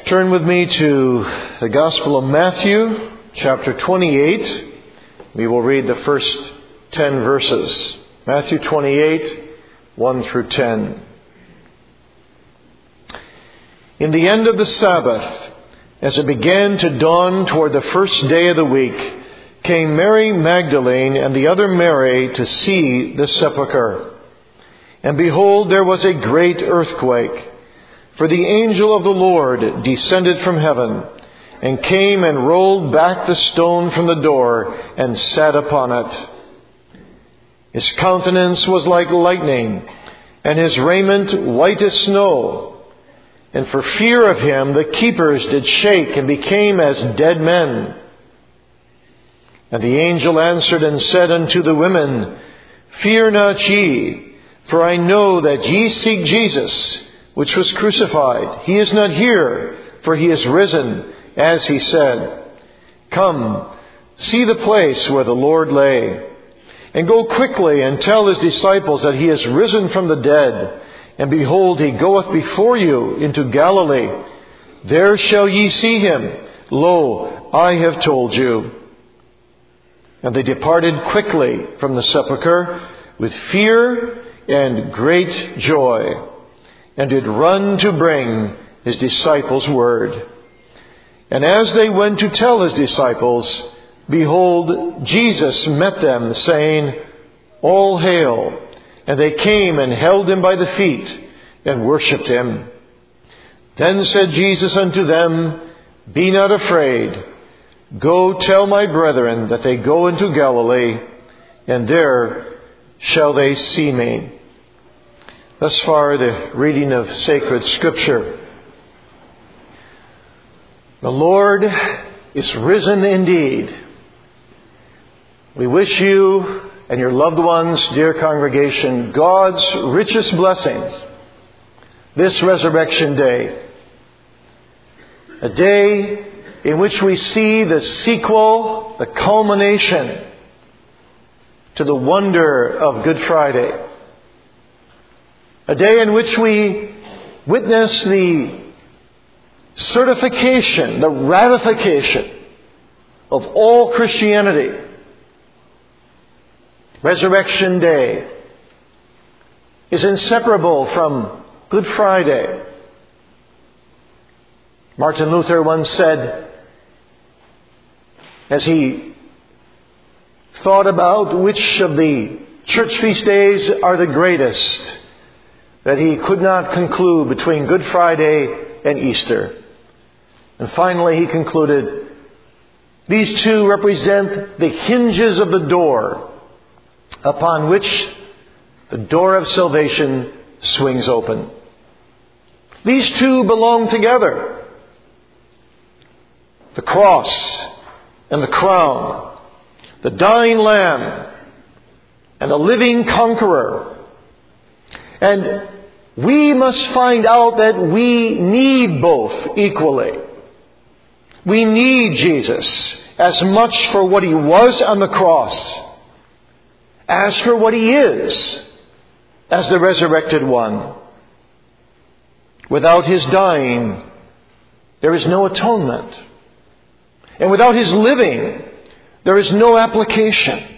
Turn with me to the Gospel of Matthew, chapter 28. We will read the first 10 verses. Matthew 28, 1 through 10. In the end of the Sabbath, as it began to dawn toward the first day of the week, came Mary Magdalene and the other Mary to see the sepulchre. And behold, there was a great earthquake. For the angel of the Lord descended from heaven, and came and rolled back the stone from the door, and sat upon it. His countenance was like lightning, and his raiment white as snow. And for fear of him the keepers did shake, and became as dead men. And the angel answered and said unto the women, Fear not ye, for I know that ye seek Jesus, which was crucified. He is not here, for he is risen, as he said. Come, see the place where the Lord lay. And go quickly and tell his disciples that he is risen from the dead. And behold, he goeth before you into Galilee. There shall ye see him. Lo, I have told you. And they departed quickly from the sepulchre with fear and great joy, and did run to bring his disciples word. And as they went to tell his disciples, behold, Jesus met them, saying, All hail! And they came and held him by the feet, and worshipped him. Then said Jesus unto them, Be not afraid. Go tell my brethren that they go into Galilee, and there shall they see me. Thus far, the reading of sacred Scripture. The Lord is risen indeed. We wish you and your loved ones, dear congregation, God's richest blessings this resurrection day. A day in which we see the sequel, the culmination to the wonder of Good Friday. A day in which we witness the certification, the ratification of all Christianity. Resurrection Day is inseparable from Good Friday. Martin Luther once said, as he thought about which of the church feast days are the greatest, that he could not conclude between Good Friday and Easter. And finally he concluded, these two represent the hinges of the door upon which the door of salvation swings open. These two belong together. The cross and the crown, the dying Lamb and the living conqueror. And we must find out that we need both equally. We need Jesus as much for what he was on the cross as for what he is as the resurrected one. Without his dying, there is no atonement. And without his living, there is no application.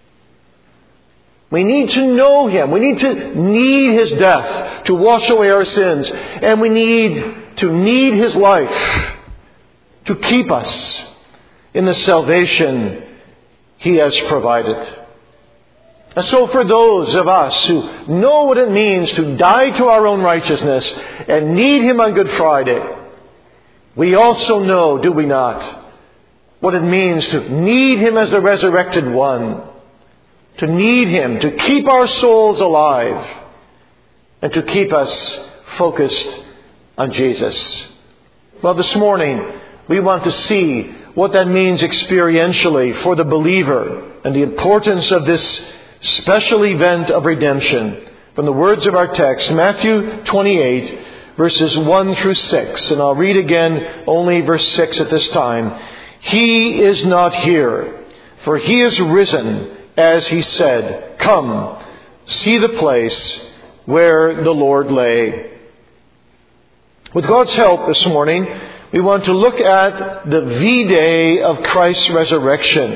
We need to know him. We need his death to wash away our sins. And we need his life to keep us in the salvation he has provided. And so for those of us who know what it means to die to our own righteousness and need him on Good Friday, we also know, do we not, what it means to need him as the resurrected one, to need him to keep our souls alive and to keep us focused on Jesus. Well, this morning we want to see what that means experientially for the believer and the importance of this special event of redemption from the words of our text, Matthew 28, verses 1 through 6. And I'll read again only verse 6 at this time. He is not here, for he is risen, as he said. Come, see the place where the Lord lay. With God's help this morning, we want to look at the V-Day of Christ's resurrection.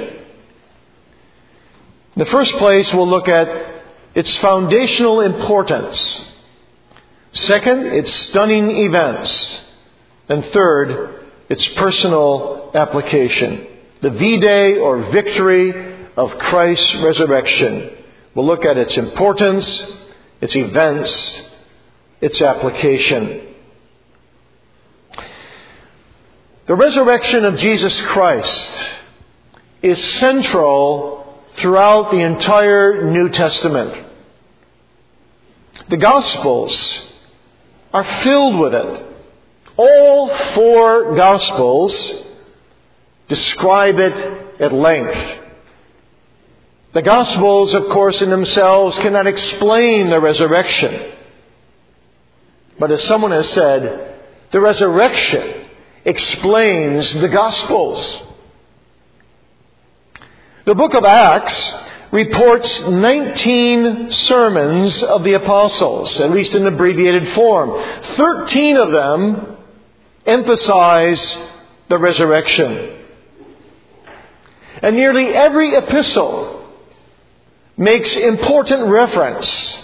In the first place, we'll look at its foundational importance. Second, its stunning events. And third, its personal application. The V-Day or victory of Christ's resurrection. We'll look at its importance, its events, its application. The resurrection of Jesus Christ is central throughout the entire New Testament. The Gospels are filled with it. All four Gospels describe it at length. The Gospels, of course, in themselves cannot explain the resurrection. But as someone has said, the resurrection explains the Gospels. The book of Acts reports 19 sermons of the apostles, at least in abbreviated form. 13 of them emphasize the resurrection. And nearly every epistle makes important reference,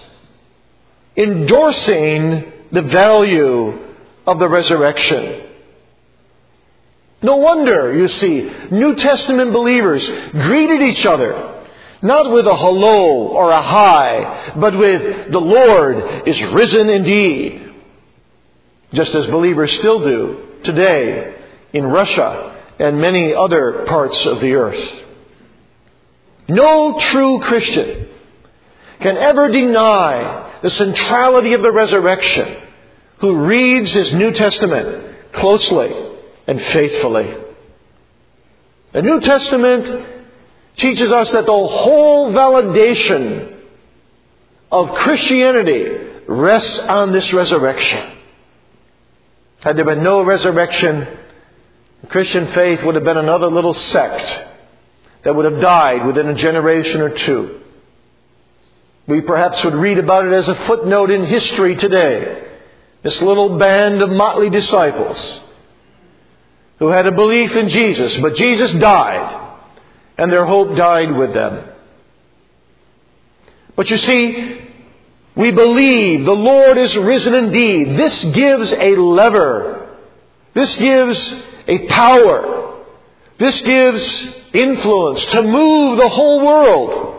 endorsing the value of the resurrection. No wonder, you see, New Testament believers greeted each other, not with a hello or a hi, but with, "The Lord is risen indeed," just as believers still do today in Russia and many other parts of the earth. No true Christian can ever deny the centrality of the resurrection who reads his New Testament closely and faithfully. The New Testament teaches us that the whole validation of Christianity rests on this resurrection. Had there been no resurrection, the Christian faith would have been another little sect that would have died within a generation or two. We perhaps would read about it as a footnote in history today. This little band of motley disciples who had a belief in Jesus, but Jesus died, and their hope died with them. But you see, we believe the Lord is risen indeed. This gives a lever. This gives a power. This gives influence to move the whole world.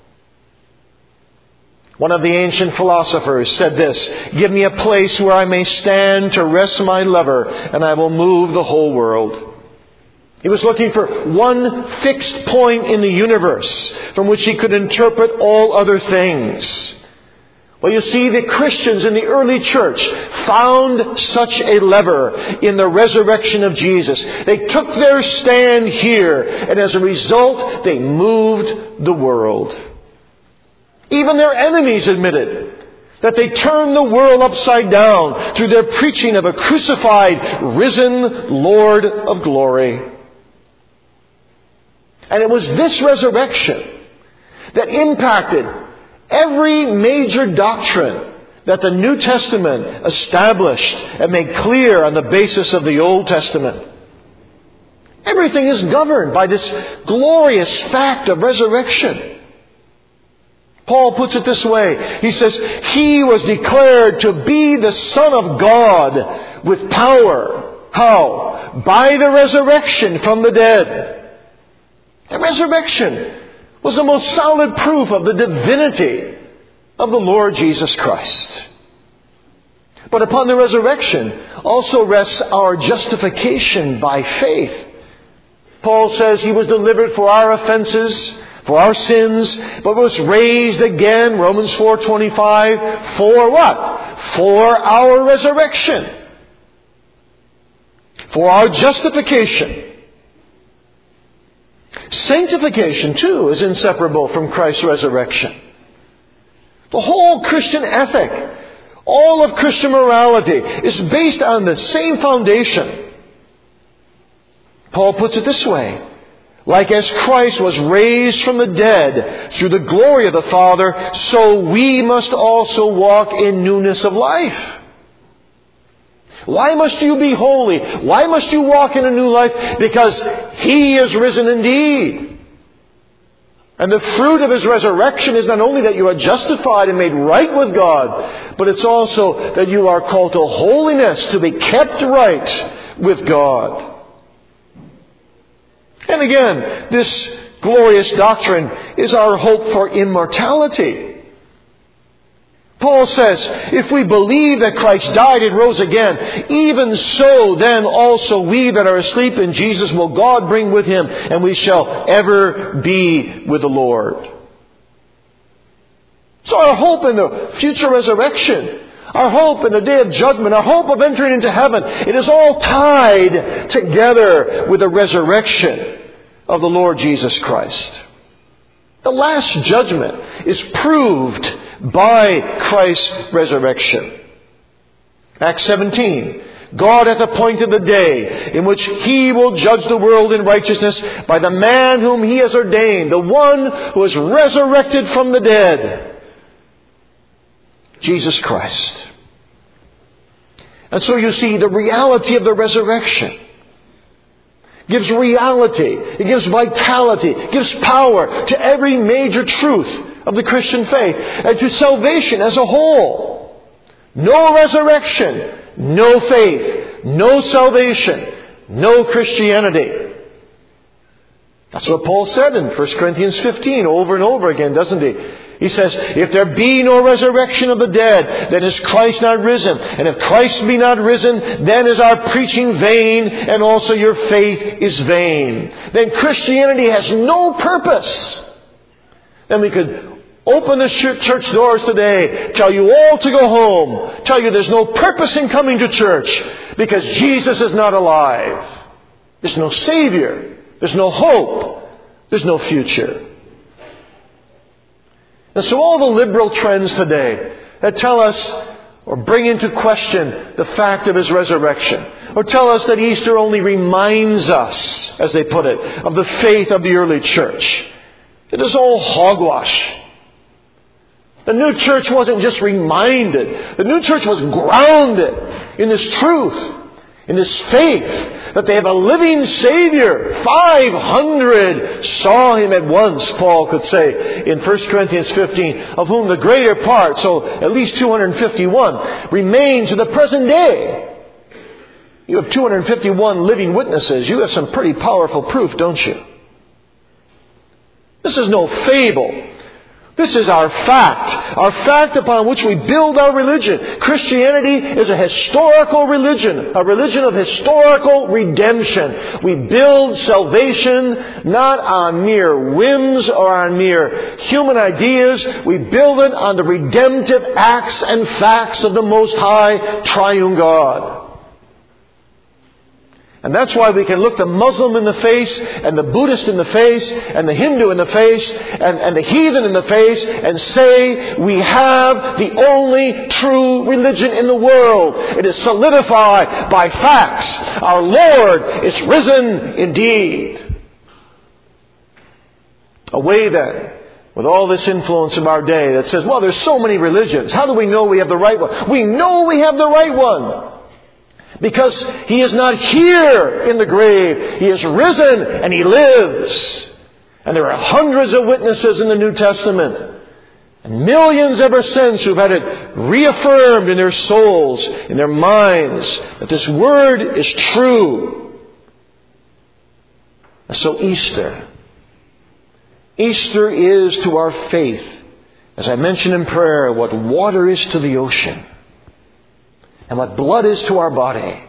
One of the ancient philosophers said this: "Give me a place where I may stand to rest my lever, and I will move the whole world." He was looking for one fixed point in the universe from which he could interpret all other things. Well, you see, the Christians in the early church found such a lever in the resurrection of Jesus. They took their stand here, and as a result, they moved the world. Even their enemies admitted that they turned the world upside down through their preaching of a crucified, risen Lord of glory. And it was this resurrection that impacted every major doctrine that the New Testament established and made clear on the basis of the Old Testament. Everything is governed by this glorious fact of resurrection. Paul puts it this way. He says, "He was declared to be the Son of God with power." How? By the resurrection from the dead. The resurrection was the most solid proof of the divinity of the Lord Jesus Christ. But upon the resurrection also rests our justification by faith. Paul says he was delivered for our offenses, for our sins, but was raised again, Romans 4:25, for what? For our resurrection. For our justification. Sanctification, too, is inseparable from Christ's resurrection. The whole Christian ethic, all of Christian morality, is based on the same foundation. Paul puts it this way: "Like as Christ was raised from the dead through the glory of the Father, so we must also walk in newness of life." Why must you be holy? Why must you walk in a new life? Because He is risen indeed. And the fruit of His resurrection is not only that you are justified and made right with God, but it's also that you are called to holiness, to be kept right with God. And again, this glorious doctrine is our hope for immortality. Paul says, if we believe that Christ died and rose again, even so then also we that are asleep in Jesus will God bring with Him, and we shall ever be with the Lord. So our hope in the future resurrection, our hope in the day of judgment, our hope of entering into heaven, it is all tied together with the resurrection of the Lord Jesus Christ. The last judgment is proved by Christ's resurrection. Acts 17. God hath appointed the day in which He will judge the world in righteousness by the man whom He has ordained, the one who is resurrected from the dead, Jesus Christ. And so you see, the reality of the resurrection gives reality, it gives vitality, it gives power to every major truth of the Christian faith and to salvation as a whole. No resurrection, no faith, no salvation, no Christianity. That's what Paul said in 1 Corinthians 15 over and over again, doesn't he? He says, if there be no resurrection of the dead, then is Christ not risen. And if Christ be not risen, then is our preaching vain, and also your faith is vain. Then Christianity has no purpose. Then we could open the church doors today, tell you all to go home, tell you there's no purpose in coming to church, because Jesus is not alive. There's no Savior. There's no hope. There's no future. And so all the liberal trends today that tell us or bring into question the fact of His resurrection, or tell us that Easter only reminds us, as they put it, of the faith of the early church, it is all hogwash. The new church wasn't just reminded. The new church was grounded in this truth, in this faith, that they have a living Savior. 500 saw Him at once, Paul could say in 1 Corinthians 15, of whom the greater part, so at least 251, remain to the present day. You have 251 living witnesses. You have some pretty powerful proof, don't you? This is no fable. This is our fact upon which we build our religion. Christianity is a historical religion, a religion of historical redemption. We build salvation not on mere whims or on mere human ideas. We build it on the redemptive acts and facts of the Most High Triune God. And that's why we can look the Muslim in the face, and the Buddhist in the face, and the Hindu in the face, and the heathen in the face, and say we have the only true religion in the world. It is solidified by facts. Our Lord is risen indeed. Away then with all this influence of our day that says, well, there's so many religions. How do we know we have the right one? We know we have the right one. Because He is not here in the grave. He is risen and He lives. And there are hundreds of witnesses in the New Testament. And millions ever since who've had it reaffirmed in their souls, in their minds, that this Word is true. And so Easter is to our faith, as I mentioned in prayer, what water is to the ocean. And what blood is to our body.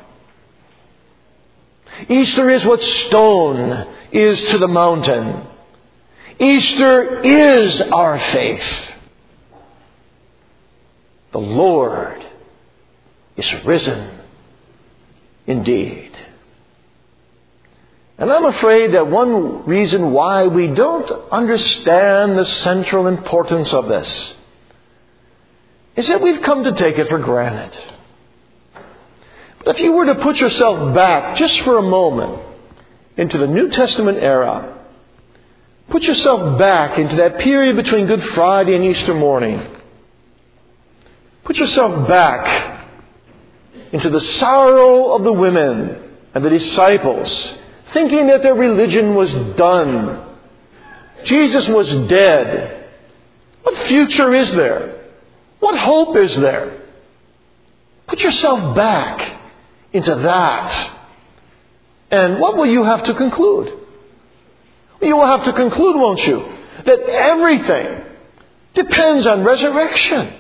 Easter is what stone is to the mountain. Easter is our faith. The Lord is risen indeed. And I'm afraid that one reason why we don't understand the central importance of this is that we've come to take it for granted. If you were to put yourself back just for a moment into the New Testament era, put yourself back into that period between Good Friday and Easter morning. Put yourself back into the sorrow of the women and the disciples, thinking that their religion was done. Jesus was dead. What future is there? What hope is there? Put yourself back into that. And what will you have to conclude? You will have to conclude, won't you, that everything depends on resurrection.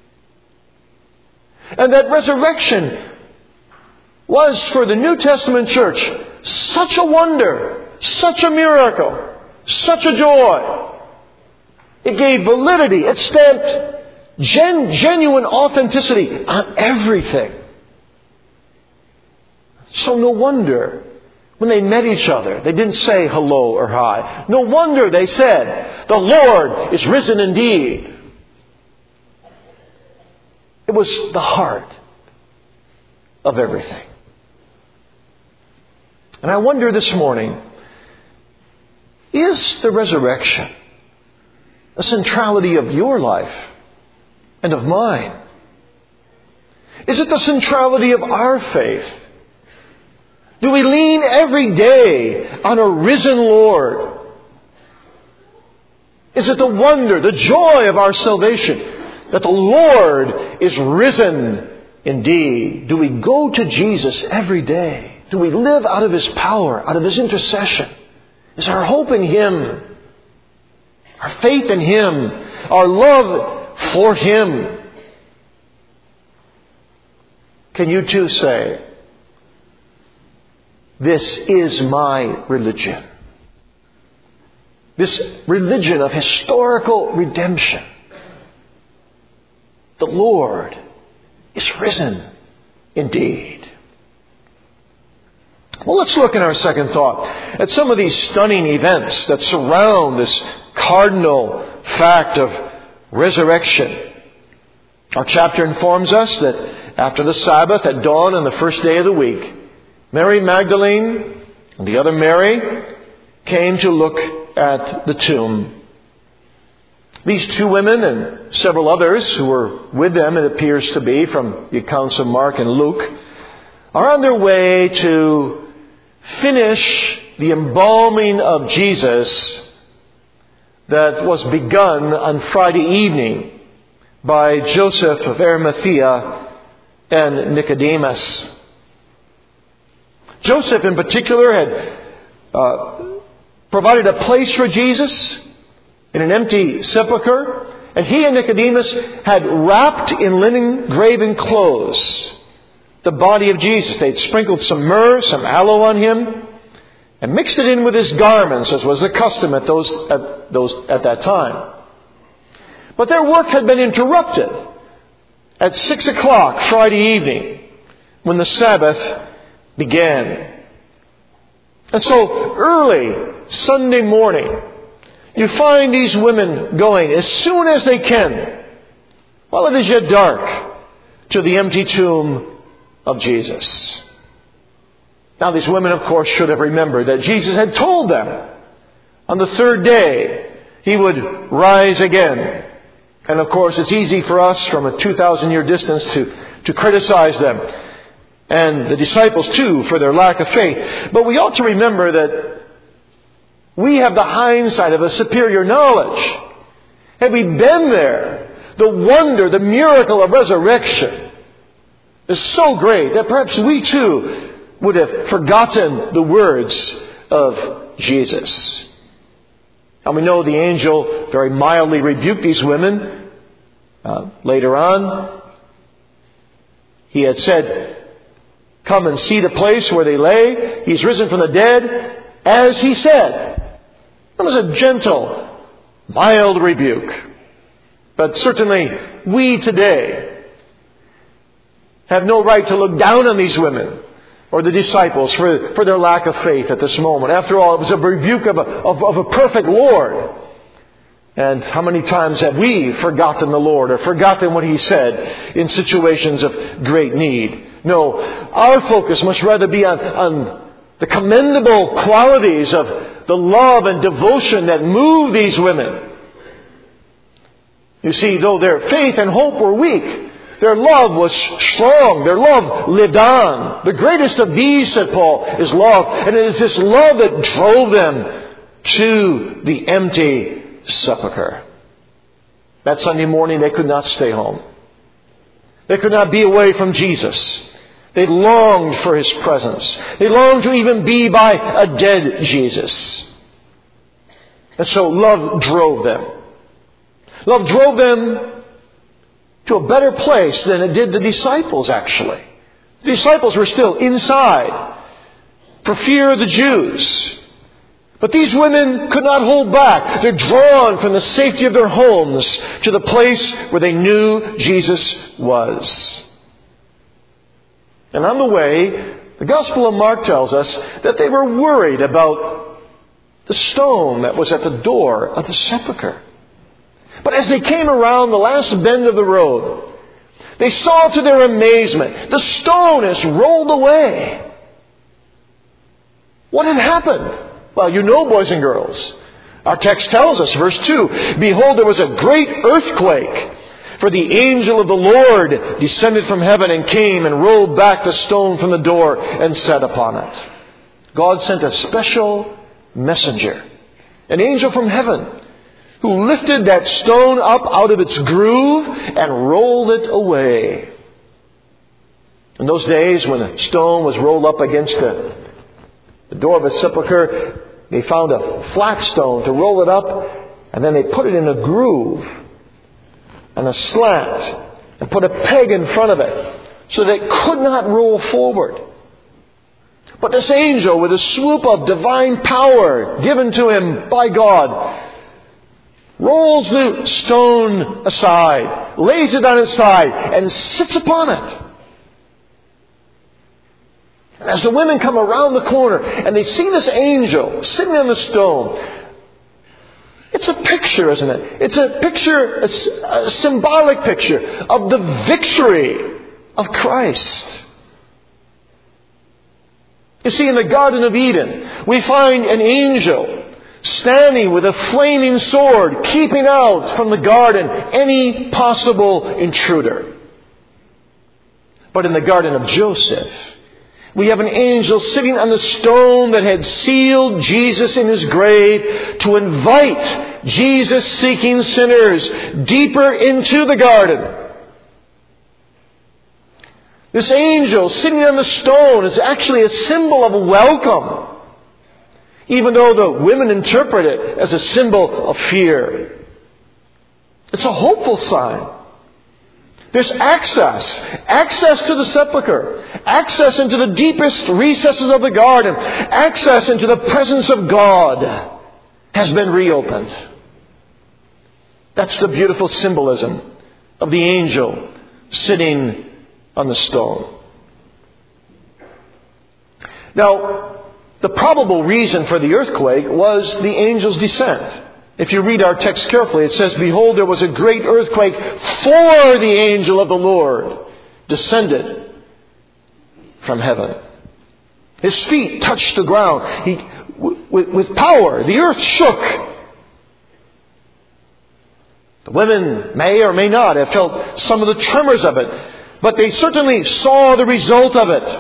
And that resurrection was for the New Testament church such a wonder, such a miracle, such a joy. It gave validity. It stamped genuine authenticity on everything. So no wonder when they met each other, they didn't say hello or hi. No wonder they said, "The Lord is risen indeed." It was the heart of everything. And I wonder this morning, is the resurrection a centrality of your life and of mine? Is it the centrality of our faith? Do we lean every day on a risen Lord? Is it the wonder, the joy of our salvation that the Lord is risen indeed? Do we go to Jesus every day? Do we live out of His power, out of His intercession? Is our hope in Him, our faith in Him, our love for Him? Can you too say, "This is my religion"? This religion of historical redemption. The Lord is risen indeed. Well, let's look in our second thought at some of these stunning events that surround this cardinal fact of resurrection. Our chapter informs us that after the Sabbath at dawn on the first day of the week, Mary Magdalene and the other Mary came to look at the tomb. These two women and several others who were with them, it appears to be, from the accounts of Mark and Luke, are on their way to finish the embalming of Jesus that was begun on Friday evening by Joseph of Arimathea and Nicodemus. Joseph in particular had provided a place for Jesus in an empty sepulchre, and he and Nicodemus had wrapped in linen graven clothes the body of Jesus. They'd sprinkled some myrrh, some aloe on Him, and mixed it in with His garments, as was the custom at that time. But their work had been interrupted at 6 o'clock Friday evening when the Sabbath began. And so early Sunday morning, you find these women going as soon as they can, while it is yet dark, to the empty tomb of Jesus. Now these women, of course, should have remembered that Jesus had told them on the third day He would rise again. And of course, it's easy for us from a 2,000-year distance to criticize them, and the disciples too, for their lack of faith. But we ought to remember that we have the hindsight of a superior knowledge. Had we been there, the wonder, the miracle of resurrection is so great that perhaps we too would have forgotten the words of Jesus. And we know the angel very mildly rebuked these women. Later on, he had said, "Come and see the place where they lay. He's risen from the dead, as He said." It was a gentle, mild rebuke. But certainly we today have no right to look down on these women or the disciples for their lack of faith at this moment. After all, it was a rebuke of a perfect Lord. And how many times have we forgotten the Lord or forgotten what He said in situations of great need? No, our focus must rather be on the commendable qualities of the love and devotion that move these women. You see, though their faith and hope were weak, Their love was strong. Their love lived on. The greatest of these, said Paul, is love. And it is this love that drove them to the empty sepulchre. That Sunday morning, they could not stay home. They could not be away from Jesus. They longed for His presence. They longed to even be by a dead Jesus. And so love drove them. Love drove them to a better place than it did the disciples, actually. The disciples were still inside for fear of the Jews. But these women could not hold back. They're drawn from the safety of their homes to the place where they knew Jesus was. And on the way, the Gospel of Mark tells us that they were worried about the stone that was at the door of the sepulchre. But as they came around the last bend of the road, they saw to their amazement, the stone is rolled away. What had happened? Well, you know, boys and girls. Our text tells us, verse 2, "Behold, there was a great earthquake, for the angel of the Lord descended from heaven and came and rolled back the stone from the door and sat upon it." God sent a special messenger, an angel from heaven, who lifted that stone up out of its groove and rolled it away. In those days, when a stone was rolled up against the door of a sepulchre, they found a flat stone to roll it up, and then they put it in a groove and a slant and put a peg in front of it so that it could not roll forward. But this angel, with a swoop of divine power given to him by God, rolls the stone aside, lays it on its side, and sits upon it. And as the women come around the corner and they see this angel sitting on the stone, it's a picture, isn't it? It's a picture, a symbolic picture of the victory of Christ. You see, in the Garden of Eden, we find an angel standing with a flaming sword, keeping out from the garden any possible intruder. But in the garden of Joseph, we have an angel sitting on the stone that had sealed Jesus in his grave to invite Jesus-seeking sinners deeper into the garden. This angel sitting on the stone is actually a symbol of welcome, even though the women interpret it as a symbol of fear. It's a hopeful sign. There's access to the sepulchre, access into the deepest recesses of the garden, access into the presence of God has been reopened. That's the beautiful symbolism of the angel sitting on the stone. Now, the probable reason for the earthquake was the angel's descent. If you read our text carefully, it says, "Behold, there was a great earthquake, for the angel of the Lord descended from heaven." His feet touched the ground. With power, the earth shook. The women may or may not have felt some of the tremors of it, but they certainly saw the result of it.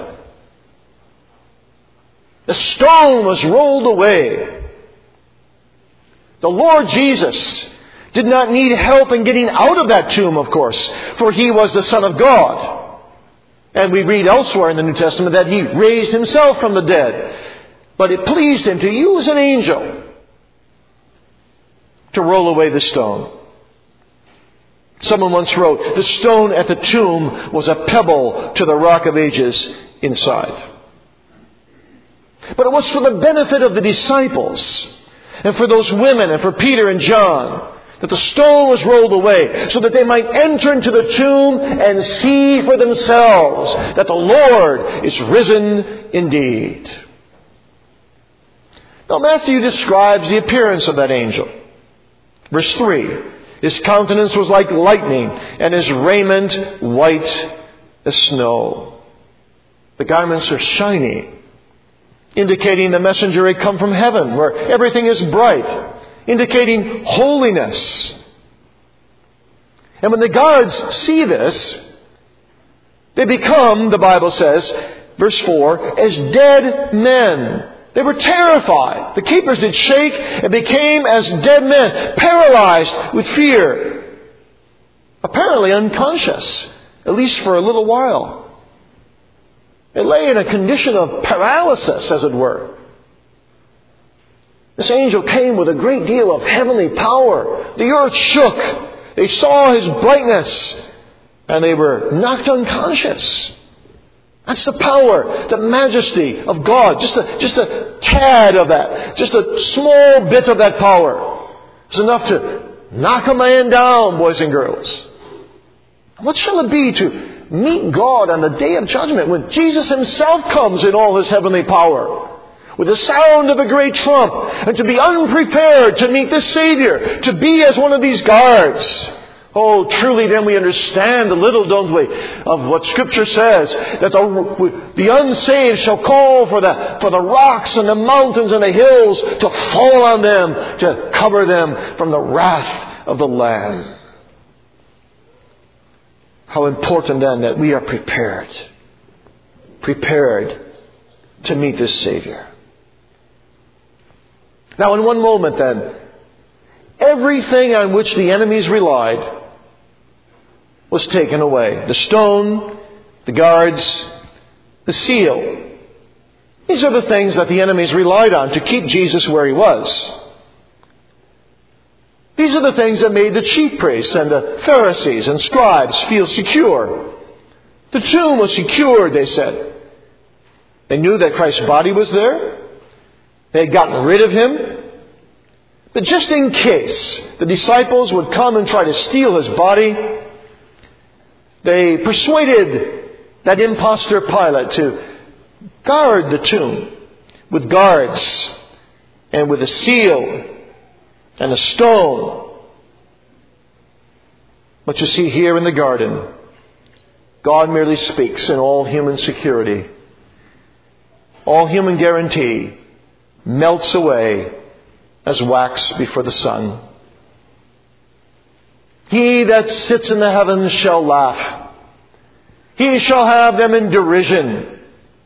The stone was rolled away. The Lord Jesus did not need help in getting out of that tomb, of course, for He was the Son of God. And we read elsewhere in the New Testament that He raised Himself from the dead. But it pleased Him to use an angel to roll away the stone. Someone once wrote, "The stone at the tomb was a pebble to the rock of ages inside." But it was for the benefit of the disciples, and for those women, and for Peter and John, that the stone was rolled away, so that they might enter into the tomb and see for themselves that the Lord is risen indeed. Now Matthew describes the appearance of that angel. Verse 3, "His countenance was like lightning, and his raiment white as snow." The garments are shiny, indicating the messenger had come from heaven, where everything is bright, indicating holiness. And when the guards see this, They become, the Bible says, verse 4, as dead men. They were terrified. The keepers did shake and became as dead men, paralyzed with fear. Apparently unconscious, at least for a little while. They lay in a condition of paralysis, as it were. This angel came with a great deal of heavenly power. The earth shook. They saw his brightness, and they were knocked unconscious. That's the power, the majesty of God. Just a tad of that. Just a small bit of that power. It's enough to knock a man down, boys and girls. What shall it be to meet God on the day of judgment when Jesus himself comes in all his heavenly power, with the sound of a great trump, and to be unprepared to meet the Savior, to be as one of these guards? Oh, truly then we understand a little, don't we, of what Scripture says, that the unsaved shall call for the rocks and the mountains and the hills to fall on them, to cover them from the wrath of the Lamb. How important then that we are prepared to meet this Savior. Now in one moment then, everything on which the enemies relied was taken away. The stone, the guards, the seal. These are the things that the enemies relied on to keep Jesus where he was. These are the things that made the chief priests and the Pharisees and scribes feel secure. The tomb was secured, they said. They knew that Christ's body was there. They had gotten rid of him. But just in case the disciples would come and try to steal his body, they persuaded that impostor Pilate to guard the tomb with guards and with a seal and a stone. But you see here in the garden, God merely speaks in all human security. All human guarantee melts away as wax before the sun. He that sits in the heavens shall laugh. He shall have them in derision.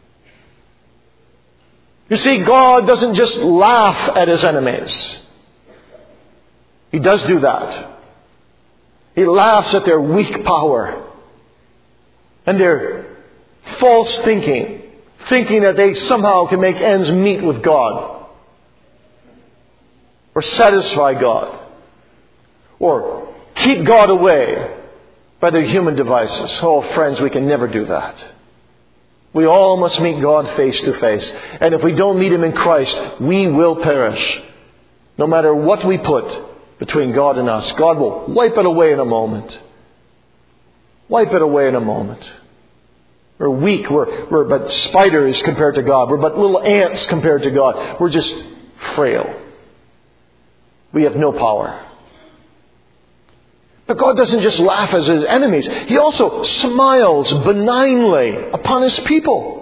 You see, God doesn't just laugh at his enemies. He does do that. He laughs at their weak power and their false thinking that they somehow can make ends meet with God, or satisfy God, or keep God away by their human devices. Oh, friends, we can never do that. We all must meet God face to face. And if we don't meet him in Christ, we will perish. No matter what we put between God and us, God will wipe it away in a moment. Wipe it away in a moment. We're weak. We're but spiders compared to God. We're but little ants compared to God. We're just frail. We have no power. But God doesn't just laugh at his enemies. He also smiles benignly upon his people.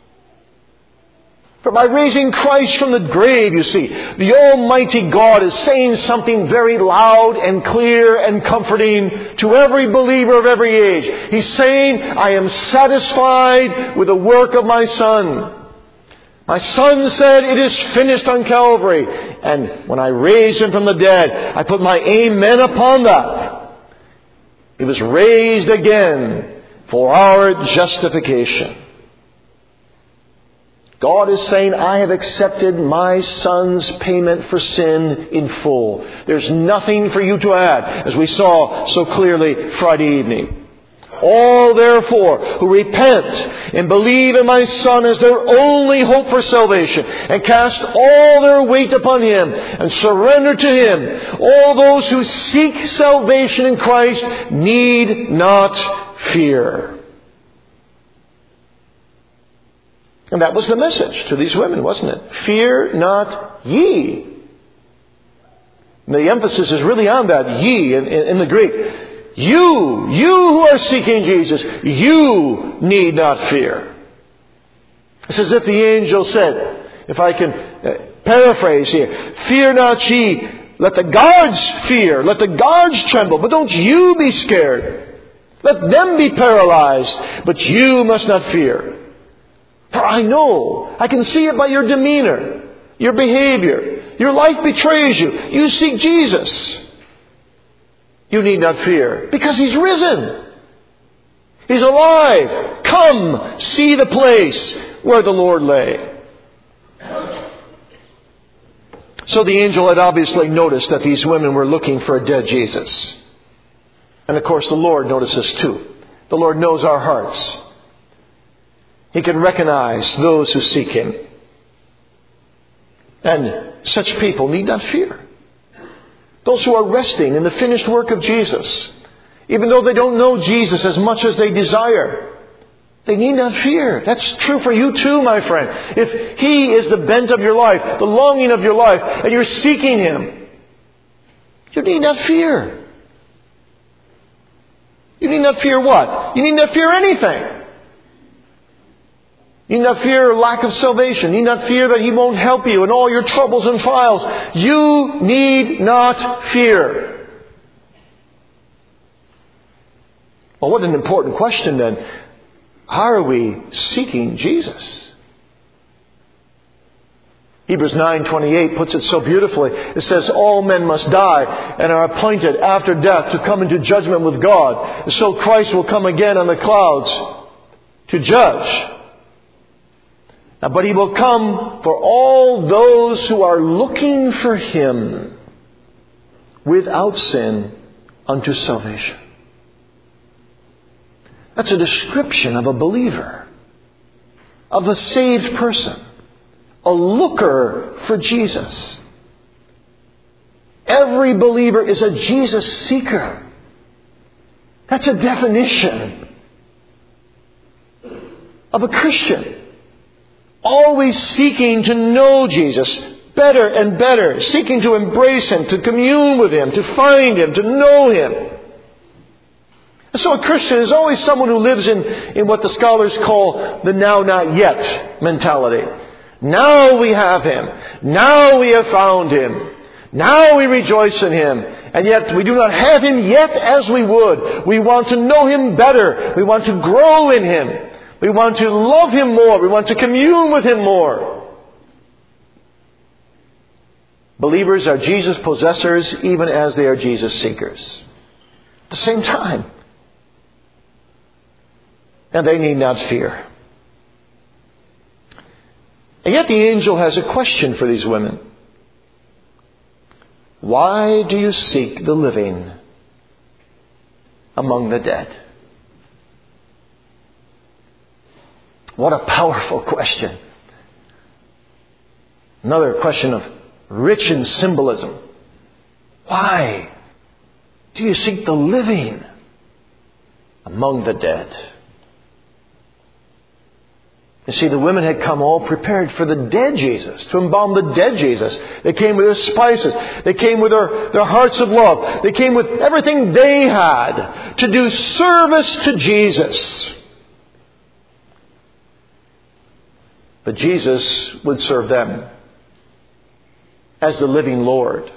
For by raising Christ from the grave, you see, the Almighty God is saying something very loud and clear and comforting to every believer of every age. He's saying, I am satisfied with the work of my Son. My Son said, it is finished on Calvary. And when I raised him from the dead, I put my amen upon that. He was raised again for our justification. God is saying, I have accepted my Son's payment for sin in full. There's nothing for you to add, as we saw so clearly Friday evening. All, therefore, who repent and believe in my Son as their only hope for salvation, and cast all their weight upon him, and surrender to him, all those who seek salvation in Christ need not fear. And that was the message to these women, wasn't it? Fear not ye. And the emphasis is really on that ye in the Greek. You who are seeking Jesus, you need not fear. It's as if the angel said, if I can paraphrase here, fear not ye, let the guards fear, let the guards tremble, but don't you be scared. Let them be paralyzed, but you must not fear. For I know, I can see it by your demeanor, your behavior. Your life betrays you. You seek Jesus. You need not fear, because He's risen. He's alive. Come, see the place where the Lord lay. So the angel had obviously noticed that these women were looking for a dead Jesus. And of course the Lord notices too. The Lord knows our hearts. He can recognize those who seek Him. And such people need not fear. Those who are resting in the finished work of Jesus, even though they don't know Jesus as much as they desire, they need not fear. That's true for you too, my friend. If He is the bent of your life, the longing of your life, and you're seeking Him, you need not fear. You need not fear what? You need not fear anything. You need not fear lack of salvation. You need not fear that He won't help you in all your troubles and trials. You need not fear. Well, what an important question then. How are we seeking Jesus? Hebrews 9:28 puts it so beautifully. It says, all men must die and are appointed after death to come into judgment with God. And so Christ will come again on the clouds to judge. But He will come for all those who are looking for Him without sin unto salvation. That's a description of a believer, of a saved person, a looker for Jesus. Every believer is a Jesus seeker. That's a definition of a Christian. Always seeking to know Jesus better and better, seeking to embrace Him, to commune with Him, to find Him, to know Him. And so a Christian is always someone who lives in what the scholars call the now not yet mentality. Now we have Him. Now we have found Him. Now we rejoice in Him. And yet we do not have Him yet as we would. We want to know Him better. We want to grow in Him. We want to love Him more. We want to commune with Him more. Believers are Jesus possessors even as they are Jesus seekers. At the same time. And they need not fear. And yet the angel has a question for these women. Why do you seek the living among the dead? What a powerful question. Another question of rich in symbolism. Why do you seek the living among the dead? You see, the women had come all prepared for the dead Jesus, to embalm the dead Jesus. They came with their spices. They came with their hearts of love. They came with everything they had to do service to Jesus. But Jesus would serve them as the living Lord.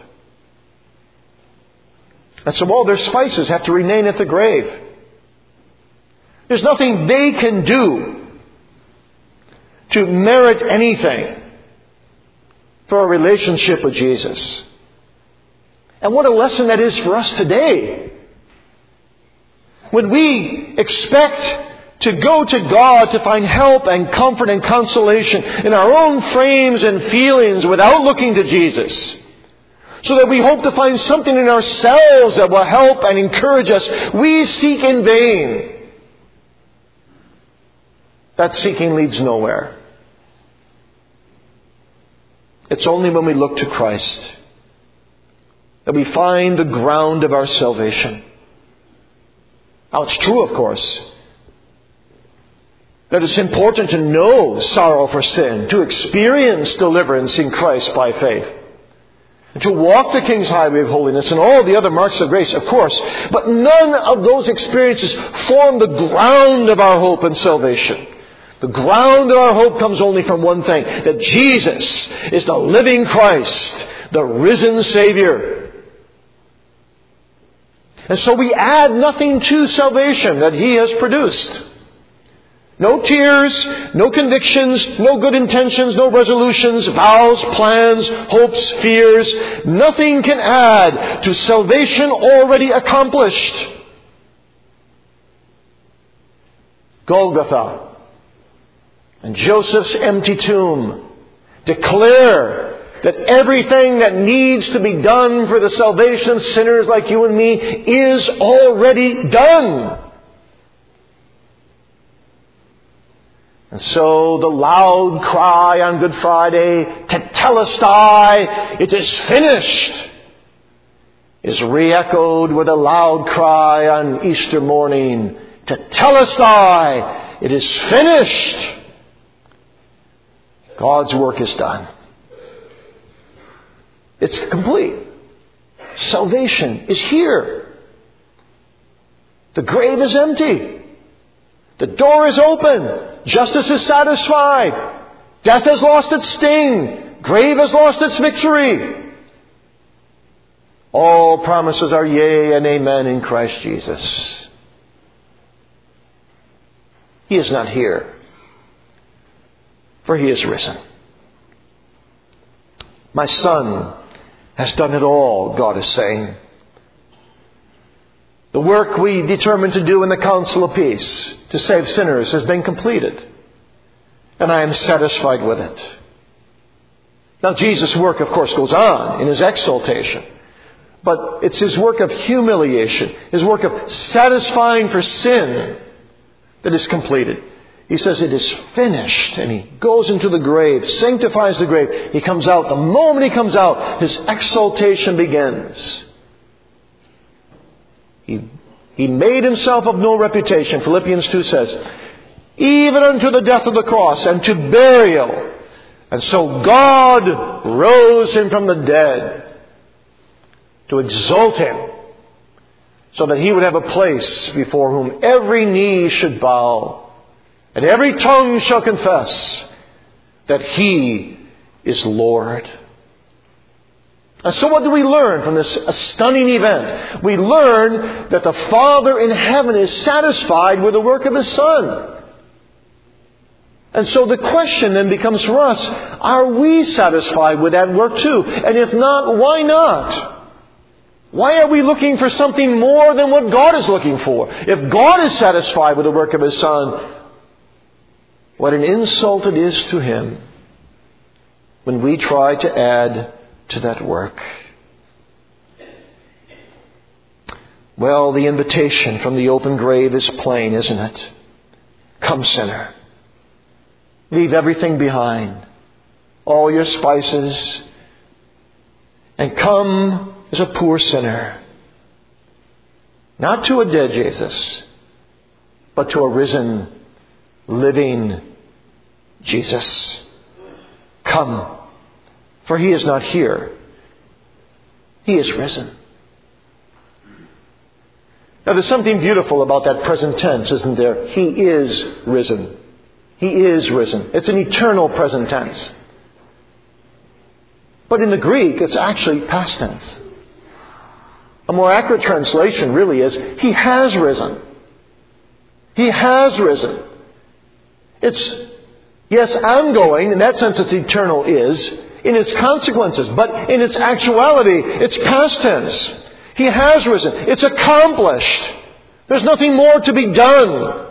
And so all their spices have to remain at the grave. There's nothing they can do to merit anything for a relationship with Jesus. And what a lesson that is for us today. When we expect to go to God to find help and comfort and consolation in our own frames and feelings without looking to Jesus, so that we hope to find something in ourselves that will help and encourage us, we seek in vain. That seeking leads nowhere. It's only when we look to Christ that we find the ground of our salvation. Now, it's true, of course, that it's important to know sorrow for sin, to experience deliverance in Christ by faith, and to walk the King's highway of holiness and all the other marks of grace, of course. But none of those experiences form the ground of our hope and salvation. The ground of our hope comes only from one thing, that Jesus is the living Christ, the risen Savior. And so we add nothing to salvation that He has produced. No tears, no convictions, no good intentions, no resolutions, vows, plans, hopes, fears. Nothing can add to salvation already accomplished. Golgotha and Joseph's empty tomb declare that everything that needs to be done for the salvation of sinners like you and me is already done. And so the loud cry on Good Friday, Tetelestai, it is finished, is re-echoed with a loud cry on Easter morning, Tetelestai, it is finished. God's work is done. It's complete. Salvation is here. The grave is empty. The door is open. Justice is satisfied. Death has lost its sting. Grave has lost its victory. All promises are yea and amen in Christ Jesus. He is not here, for He is risen. My Son has done it all, God is saying. The work we determined to do in the Council of Peace to save sinners has been completed, and I am satisfied with it. Now, Jesus' work, of course, goes on in His exaltation, but it's His work of humiliation, His work of satisfying for sin that is completed. He says it is finished, and He goes into the grave, sanctifies the grave. He comes out. The moment He comes out, His exaltation begins. He made Himself of no reputation, Philippians 2 says, even unto the death of the cross and to burial. And so God rose Him from the dead to exalt Him, so that He would have a place before whom every knee should bow and every tongue shall confess that He is Lord. And so what do we learn from this stunning event? We learn that the Father in heaven is satisfied with the work of His Son. And so the question then becomes for us, are we satisfied with that work too? And if not, why not? Why are we looking for something more than what God is looking for? If God is satisfied with the work of His Son, what an insult it is to Him when we try to add to that work. Well, the invitation from the open grave is plain, isn't it? Come, sinner. Leave everything behind, all your spices, and come as a poor sinner. Not to a dead Jesus, but to a risen, living Jesus. Come, for He is not here. He is risen. Now, there's something beautiful about that present tense, isn't there? He is risen. He is risen. It's an eternal present tense. But in the Greek, it's actually past tense. A more accurate translation really is, He has risen. He has risen. It's, yes, ongoing. In that sense, it's eternal is, in its consequences. But in its actuality, it's past tense. He has risen. It's accomplished. There's nothing more to be done.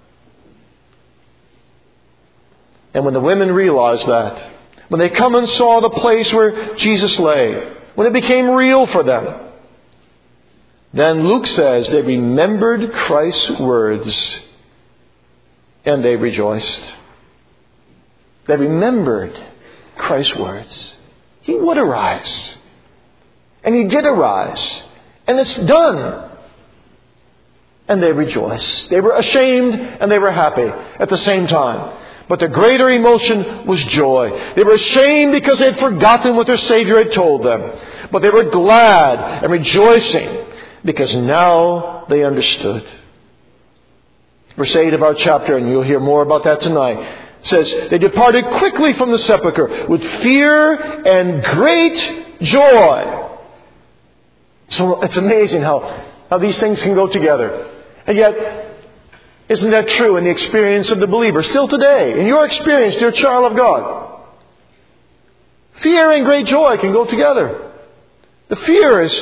And when the women realized that, when they come and saw the place where Jesus lay, when it became real for them, then Luke says they remembered Christ's words and they rejoiced. They remembered Christ's words. He would arise. And He did arise. And it's done. And they rejoiced. They were ashamed and they were happy at the same time. But the greater emotion was joy. They were ashamed because they had forgotten what their Savior had told them. But they were glad and rejoicing because now they understood. Verse 8 of our chapter, and you'll hear more about that tonight, says, they departed quickly from the sepulchre with fear and great joy. So it's amazing how how these things can go together. And yet, isn't that true in the experience of the believer still today? In your experience, dear child of God, fear and great joy can go together. The fear is,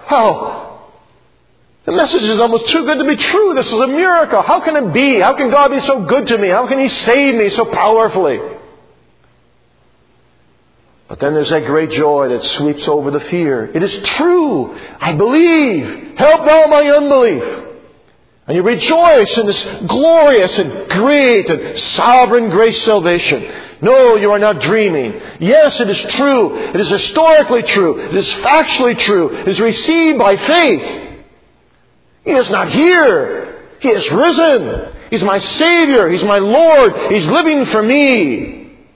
the message is almost too good to be true. This is a miracle. How can it be? How can God be so good to me? How can He save me so powerfully? But then there's that great joy that sweeps over the fear. It is true. I believe. Help thou my unbelief. And you rejoice in this glorious and great and sovereign grace salvation. No, you are not dreaming. Yes, it is true. It is historically true. It is factually true. It is received by faith. He is not here. He is risen. He's my Savior. He's my Lord. He's living for me.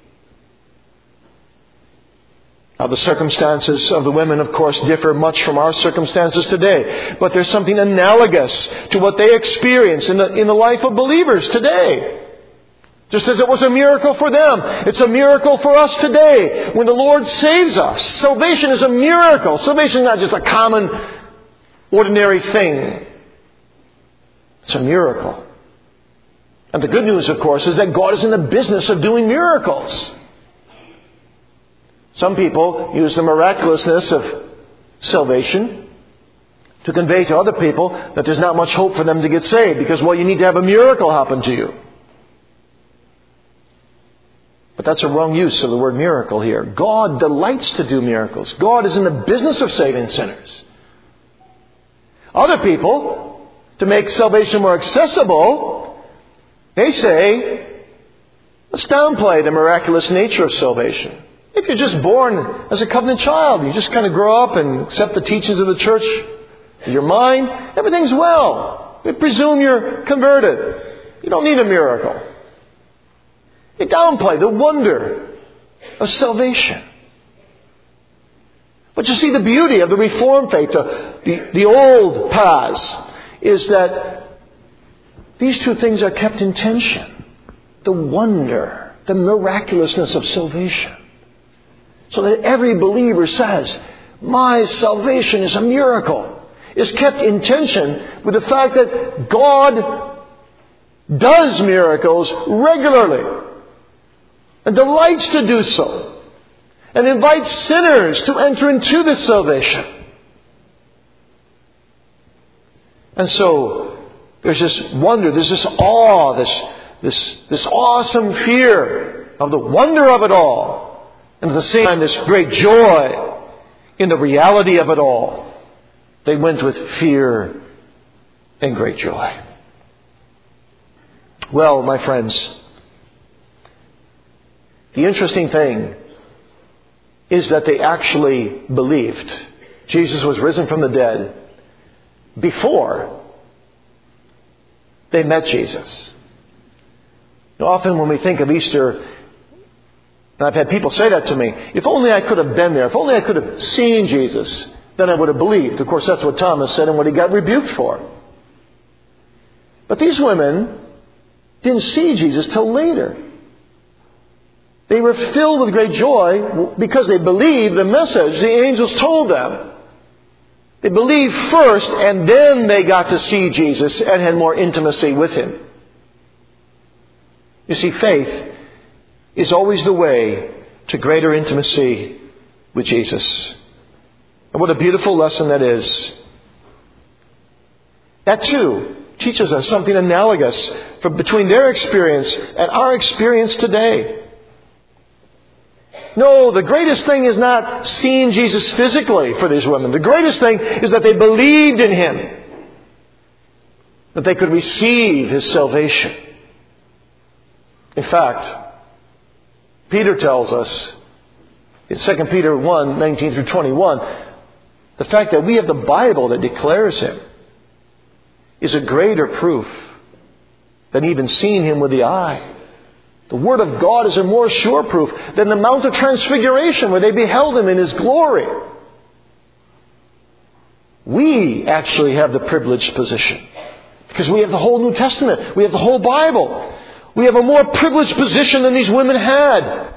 Now, the circumstances of the women, of course, differ much from our circumstances today. But there's something analogous to what they experienced in the life of believers today. Just as it was a miracle for them, it's a miracle for us today when the Lord saves us. Salvation is a miracle. Salvation is not just a common, ordinary thing. It's a miracle. And the good news, of course, is that God is in the business of doing miracles. Some people use the miraculousness of salvation to convey to other people that there's not much hope for them to get saved because, you need to have a miracle happen to you. But that's a wrong use of the word miracle here. God delights to do miracles. God is in the business of saving sinners. Other people, to make salvation more accessible, they say, let's downplay the miraculous nature of salvation. If you're just born as a covenant child, you just kind of grow up and accept the teachings of the church in your mind, everything's well. We presume you're converted. You don't need a miracle. They downplay the wonder of salvation. But you see, the beauty of the Reformed faith, the old paths, is that these two things are kept in tension. The wonder, the miraculousness of salvation. So that every believer says, my salvation is a miracle. Is kept in tension with the fact that God does miracles regularly and delights to do so and invites sinners to enter into this salvation. And so there's this wonder, there's this awe, this awesome fear of the wonder of it all. And at the same time, this great joy in the reality of it all. They went with fear and great joy. Well, my friends, the interesting thing is that they actually believed Jesus was risen from the dead before they met Jesus. Often when we think of Easter, and I've had people say that to me, if only I could have been there, if only I could have seen Jesus, then I would have believed. Of course, that's what Thomas said and what he got rebuked for. But these women didn't see Jesus till later. They were filled with great joy because they believed the message the angels told them. They believed first, and then they got to see Jesus and had more intimacy with Him. You see, faith is always the way to greater intimacy with Jesus. And what a beautiful lesson that is. That too teaches us something analogous between their experience and our experience today. No, the greatest thing is not seeing Jesus physically for these women. The greatest thing is that they believed in Him, that they could receive His salvation. In fact, Peter tells us in 2 Peter 1, 19 through 21, the fact that we have the Bible that declares Him is a greater proof than even seeing Him with the eye. The Word of God is a more sure proof than the Mount of Transfiguration where they beheld Him in His glory. We actually have the privileged position because we have the whole New Testament. We have the whole Bible. We have a more privileged position than these women had.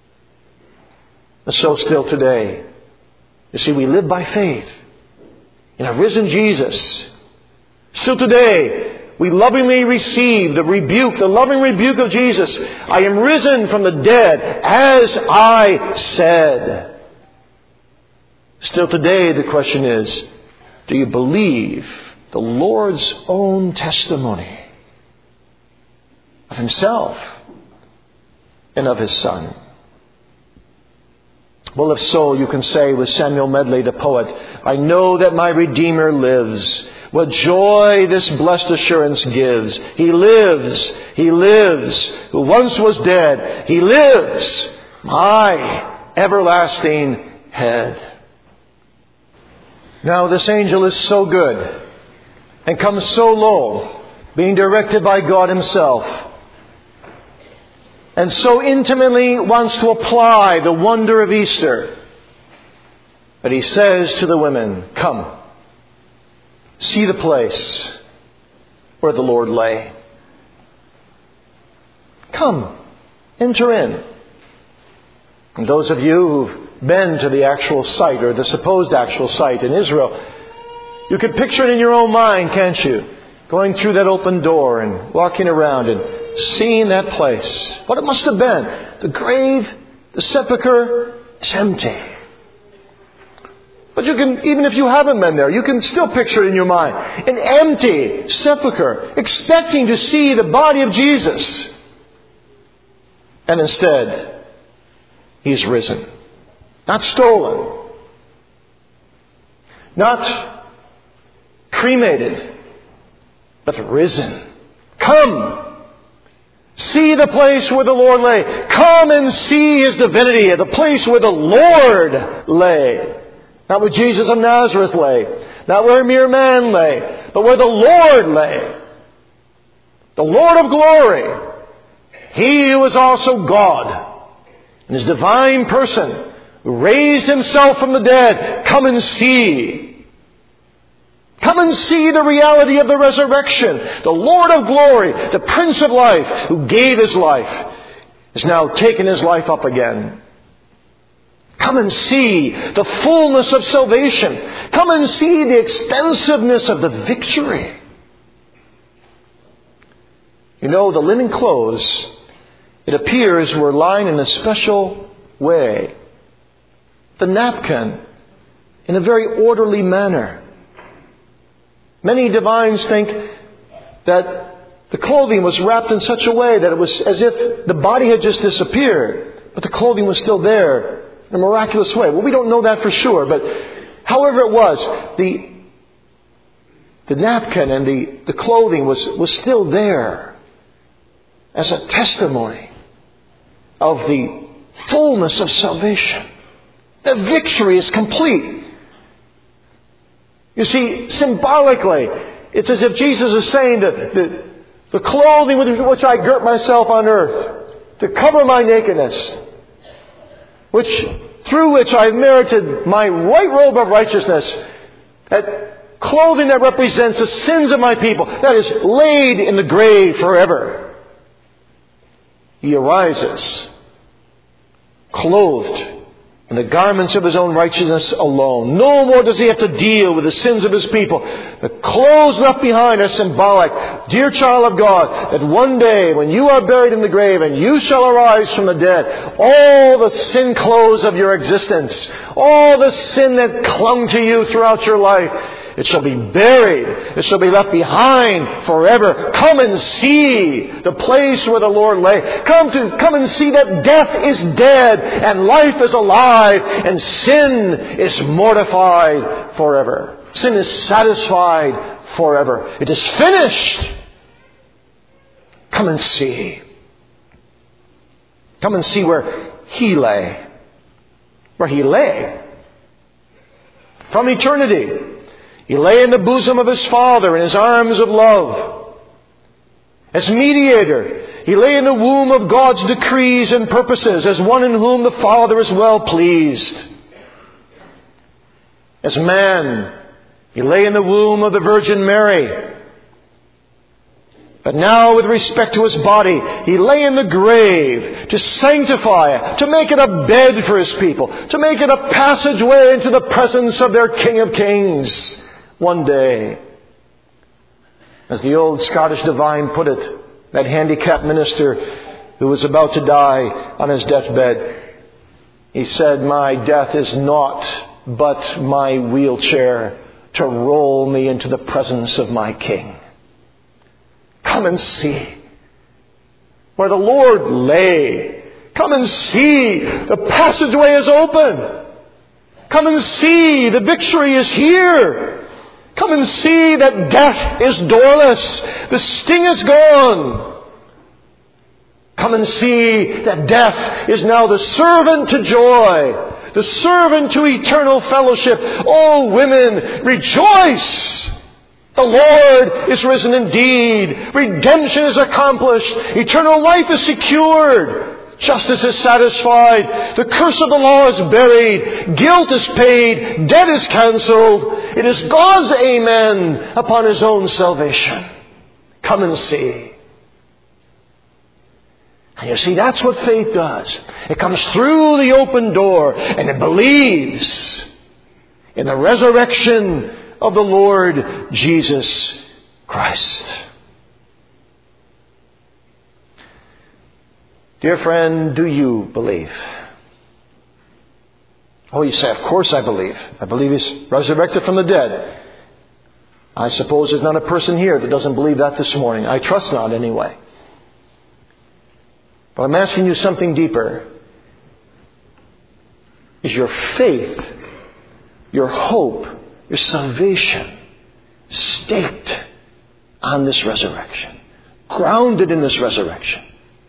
And so still today, you see, we live by faith in a risen Jesus. Still today, we lovingly receive the loving rebuke of Jesus. I am risen from the dead, as I said. Still today, the question is, do you believe the Lord's own testimony of Himself and of His Son? Well, if so, you can say with Samuel Medley, the poet, I know that my Redeemer lives. What joy this blessed assurance gives. He lives, He lives, who once was dead. He lives, my everlasting head. Now, this angel is so good and comes so low, being directed by God Himself, and so intimately wants to apply the wonder of Easter, that he says to the women, come, see the place where the Lord lay. Come, enter in. And those of you who've been to the actual site, or the supposed actual site in Israel, you can picture it in your own mind, can't you? Going through that open door and walking around and seeing that place. What it must have been. The grave, the sepulcher, is empty. But you can, even if you haven't been there, you can still picture it in your mind. An empty sepulcher, expecting to see the body of Jesus. And instead, He's risen. Not stolen. Not cremated. But risen. Come! See the place where the Lord lay. Come and see His divinity at the place where the Lord lay. Not where Jesus of Nazareth lay. Not where a mere man lay. But where the Lord lay. The Lord of glory. He who is also God. In His divine person. Who raised Himself from the dead. Come and see. Come and see the reality of the resurrection. The Lord of glory, the Prince of life, who gave His life, has now taken His life up again. Come and see the fullness of salvation. Come and see the extensiveness of the victory. You know, the linen clothes, it appears, were lying in a special way. The napkin, in a very orderly manner. Many divines think that the clothing was wrapped in such a way that it was as if the body had just disappeared, but the clothing was still there in a miraculous way. Well, we don't know that for sure, but however it was, the napkin and the clothing was still there as a testimony of the fullness of salvation. The victory is complete. You see, symbolically, it's as if Jesus is saying that the clothing with which I girt myself on earth, to cover my nakedness, through which I have merited my white robe of righteousness, that clothing that represents the sins of my people, that is laid in the grave forever. He arises, clothed in the garments of His own righteousness alone. No more does He have to deal with the sins of His people. The clothes left behind are symbolic, dear child of God, that one day when you are buried in the grave and you shall arise from the dead, all the sin clothes of your existence, all the sin that clung to you throughout your life, it shall be buried. It shall be left behind forever. Come and see the place where the Lord lay. Come and see that death is dead and life is alive and sin is mortified forever. Sin is satisfied forever. It is finished. Come and see. Come and see where He lay. Where He lay. From eternity. He lay in the bosom of His Father in His arms of love. As mediator, He lay in the womb of God's decrees and purposes as one in whom the Father is well pleased. As man, He lay in the womb of the Virgin Mary. But now, with respect to His body, He lay in the grave to sanctify it, to make it a bed for His people, to make it a passageway into the presence of their King of Kings. one day. As the old Scottish divine put it, that handicapped minister who was about to die on his deathbed, he said, "My death is naught but my wheelchair to roll me into the presence of my King." Come and see where the Lord lay. Come and see the passageway is open. Come and see the victory is here. Come and see that death is doorless. The sting is gone. Come and see that death is now the servant to joy, the servant to eternal fellowship. Oh, women, rejoice! The Lord is risen indeed. Redemption is accomplished. Eternal life is secured. Justice is satisfied. The curse of the law is buried. Guilt is paid. Debt is cancelled. It is God's amen upon His own salvation. Come and see. And you see, that's what faith does. It comes through the open door and it believes in the resurrection of the Lord Jesus Christ. Dear friend, do you believe? Oh, you say, of course I believe. I believe He's resurrected from the dead. I suppose there's not a person here that doesn't believe that this morning. I trust not anyway. But I'm asking you something deeper. Is your faith, your hope, your salvation staked on this resurrection? Grounded in this resurrection?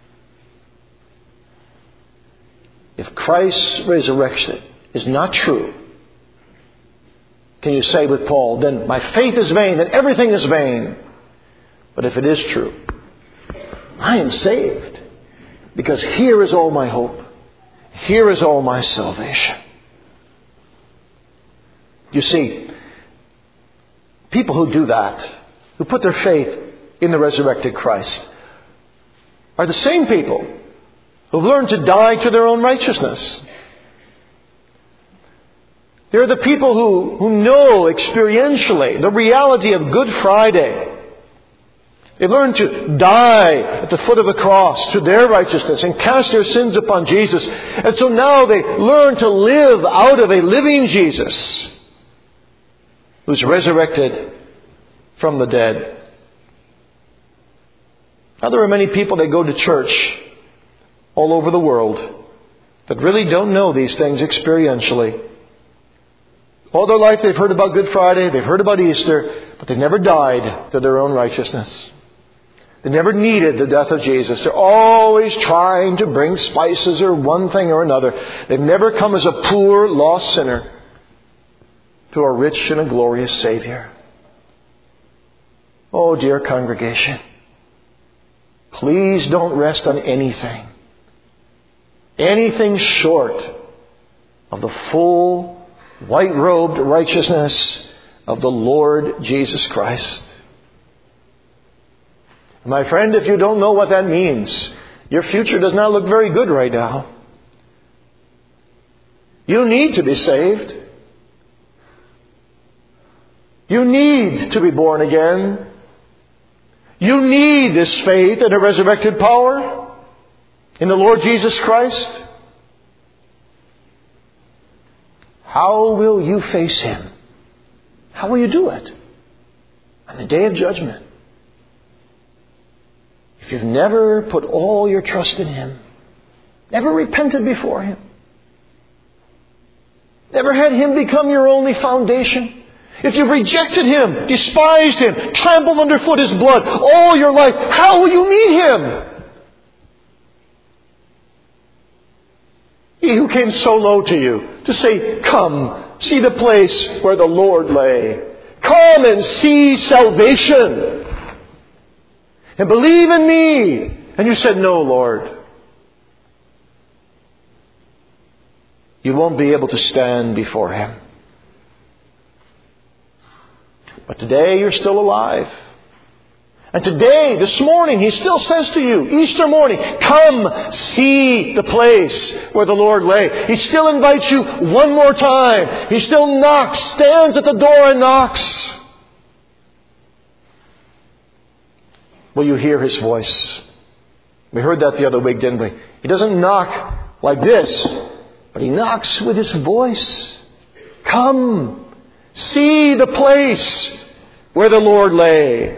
If Christ's resurrection is not true, can you say with Paul, then my faith is vain, then everything is vain. But if it is true, I am saved. Because here is all my hope. Here is all my salvation. You see, people who do that, who put their faith in the resurrected Christ, are the same people who've learned to die to their own righteousness. They're the people who know experientially the reality of Good Friday. They learn to die at the foot of the cross to their righteousness and cast their sins upon Jesus. And so now they learn to live out of a living Jesus who's resurrected from the dead. Now there are many people that go to church all over the world that really don't know these things experientially. All their life they've heard about Good Friday, they've heard about Easter, but they never died to their own righteousness. They never needed the death of Jesus. They're always trying to bring spices or one thing or another. They've never come as a poor, lost sinner to a rich and a glorious Savior. Oh, dear congregation, please don't rest on anything short of the full, white-robed righteousness of the Lord Jesus Christ. My friend, if you don't know what that means, your future does not look very good right now. You need to be saved. You need to be born again. You need this faith in a resurrected power in the Lord Jesus Christ. How will you face Him? How will you do it? On the day of judgment. If you've never put all your trust in Him, never repented before Him, never had Him become your only foundation, if you've rejected Him, despised Him, trampled underfoot His blood all your life, how will you meet Him? He who came so low to you to say, come, see the place where the Lord lay. Come and see salvation. And believe in me. And you said, no, Lord. You won't be able to stand before Him. But today you're still alive. And today, this morning, He still says to you, Easter morning, come see the place where the Lord lay. He still invites you one more time. He still knocks, stands at the door and knocks. Will you hear His voice? We heard that the other week, didn't we? He doesn't knock like this, but He knocks with His voice. Come, see the place where the Lord lay.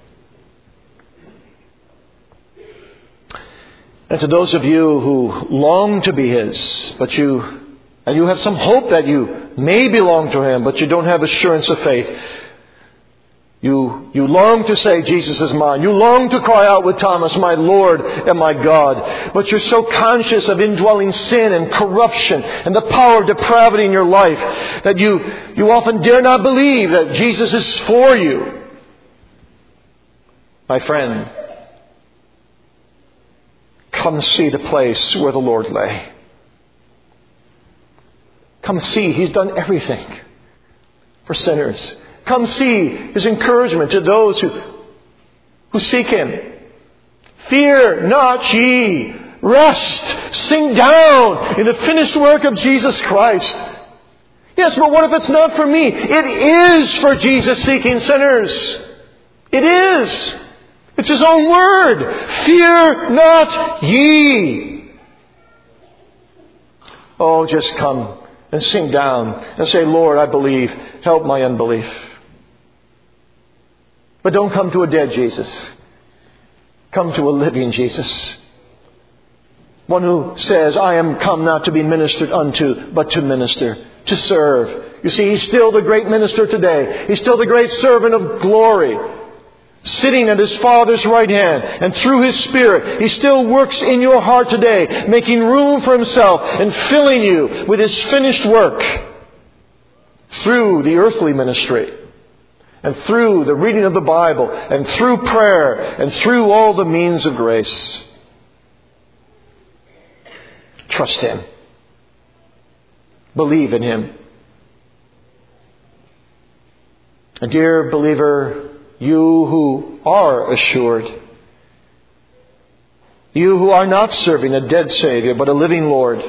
And to those of you who long to be His, and you have some hope that you may belong to Him, but you don't have assurance of faith. You long to say, Jesus is mine. You long to cry out with Thomas, my Lord and my God. But you're so conscious of indwelling sin and corruption and the power of depravity in your life that you often dare not believe that Jesus is for you. My friend, come see the place where the Lord lay. Come see, He's done everything for sinners. Come see His encouragement to those who seek Him. Fear not ye. Rest. Sink down in the finished work of Jesus Christ. Yes, but what if it's not for me? It is for Jesus seeking sinners. It is. It's His own word. Fear not ye. Oh, just come and sink down and say, Lord, I believe. Help my unbelief. But don't come to a dead Jesus. Come to a living Jesus. One who says, I am come not to be ministered unto, but to minister, to serve. You see, He's still the great minister today. He's still the great servant of glory, sitting at His Father's right hand. And through His Spirit, He still works in your heart today, making room for Himself and filling you with His finished work through the earthly ministry, and through the reading of the Bible, and through prayer, and through all the means of grace. Trust Him. Believe in Him. And dear believer, you who are assured, you who are not serving a dead Savior, but a living Lord,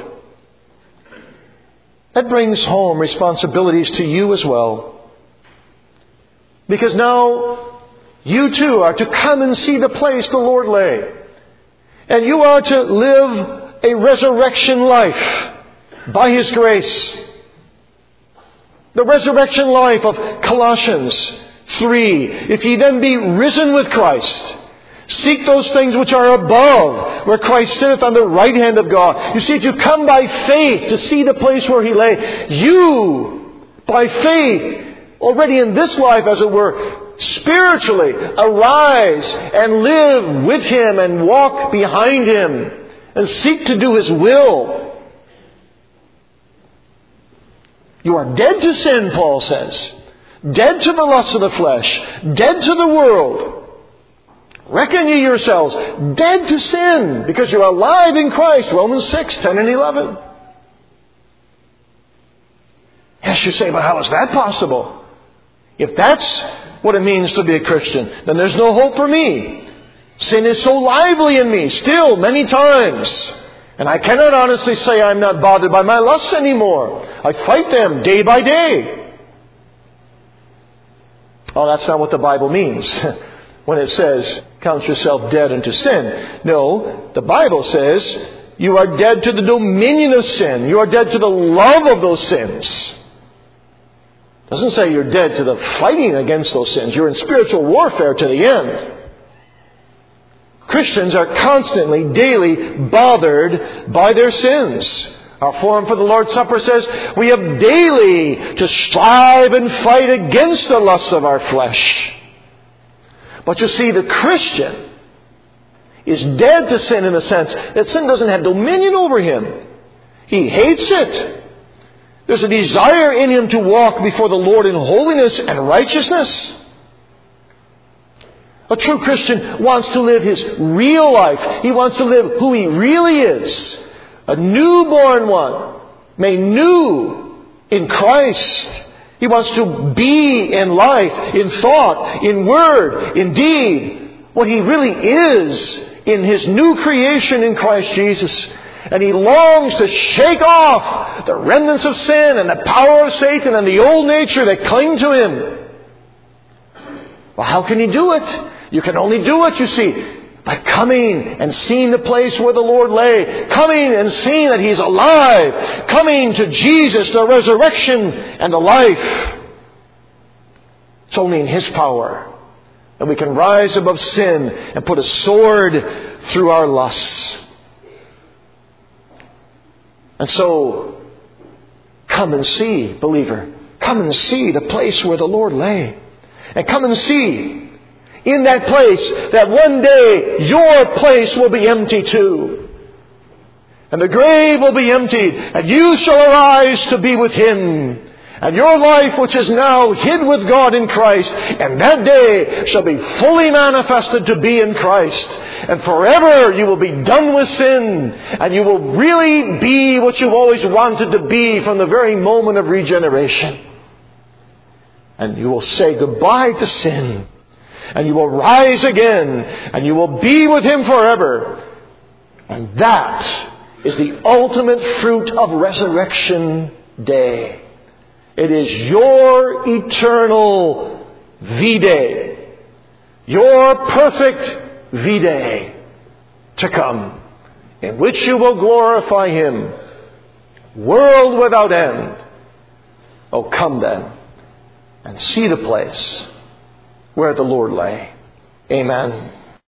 that brings home responsibilities to you as well. Because now you too are to come and see the place the Lord lay. And you are to live a resurrection life by His grace. The resurrection life of Colossians 3. If ye then be risen with Christ, seek those things which are above, where Christ sitteth on the right hand of God. You see, if you come by faith to see the place where He lay, you, by faith, already in this life, as it were, spiritually arise and live with Him and walk behind Him and seek to do His will. You are dead to sin, Paul says. Dead to the lusts of the flesh. Dead to the world. Reckon ye yourselves dead to sin, because you're alive in Christ. Romans 6, 10 and 11. Yes, you say, but how is that possible? If that's what it means to be a Christian, then there's no hope for me. Sin is so lively in me still many times. And I cannot honestly say I'm not bothered by my lusts anymore. I fight them day by day. Oh, that's not what the Bible means when it says, count yourself dead unto sin. No, the Bible says you are dead to the dominion of sin. You are dead to the love of those sins. It doesn't say you're dead to the fighting against those sins. You're in spiritual warfare to the end. Christians are constantly, daily bothered by their sins. Our Forum for the Lord's Supper says we have daily to strive and fight against the lusts of our flesh. But you see, the Christian is dead to sin in the sense that sin doesn't have dominion over him. He hates it. There's a desire in him to walk before the Lord in holiness and righteousness. A true Christian wants to live his real life. He wants to live who he really is. A newborn one, made new in Christ. He wants to be in life, in thought, in word, in deed, what he really is in his new creation in Christ Jesus. And he longs to shake off the remnants of sin and the power of Satan and the old nature that cling to him. Well, how can he do it? You can only do it, you see, by coming and seeing the place where the Lord lay. Coming and seeing that he's alive. Coming to Jesus, the resurrection and the life. It's only in his power that we can rise above sin and put a sword through our lusts. And so, come and see, believer. Come and see the place where the Lord lay. And come and see in that place that one day your place will be empty too. And the grave will be emptied, and you shall arise to be with him. And your life, which is now hid with God in Christ, and that day shall be fully manifested to be in Christ. And forever you will be done with sin, and you will really be what you've always wanted to be from the very moment of regeneration. And you will say goodbye to sin, and you will rise again, and you will be with him forever. And that is the ultimate fruit of Resurrection Day. It is your eternal V-Day. Your perfect V-Day to come, in which you will glorify him, world without end. Oh, come then and see the place where the Lord lay. Amen.